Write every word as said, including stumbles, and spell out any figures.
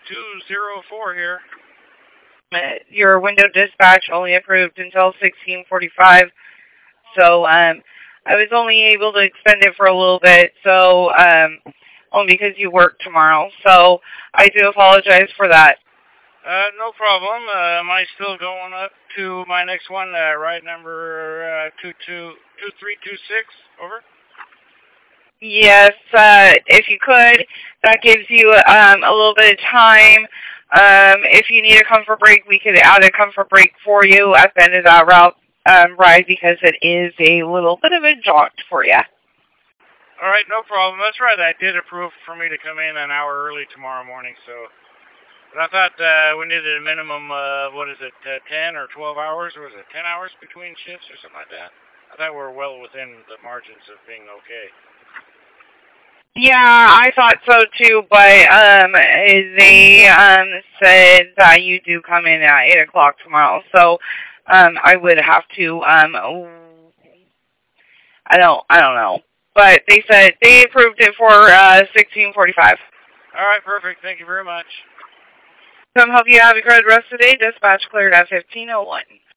two zero four here. Your window dispatch only approved until sixteen forty-five, so um, I was only able to extend it for a little bit, so um, only because you work tomorrow. So I do apologize for that. Uh, no problem. Uh, am I still going up to my next one, uh, ride number uh, two two two three two six? Over. Yes, uh, if you could, that gives you um, a little bit of time. Um, if you need a comfort break, we could add a comfort break for you at the end of that route um, ride because it is a little bit of a jaunt for you. All right, no problem. That's right. I did approve for me to come in an hour early tomorrow morning, so. But I thought uh, we needed a minimum, uh, what is it, uh, ten or twelve hours, or was it ten hours between shifts or something like that? I thought we were well within the margins of being okay. Yeah, I thought so too, but um, they um, said that you do come in at eight o'clock tomorrow, so um, I would have to, um, I don't, I don't know. But they said they approved it for uh, sixteen forty-five. All right, perfect. Thank you very much. Come help you have a good rest of the day. Dispatch cleared at fifteen oh one.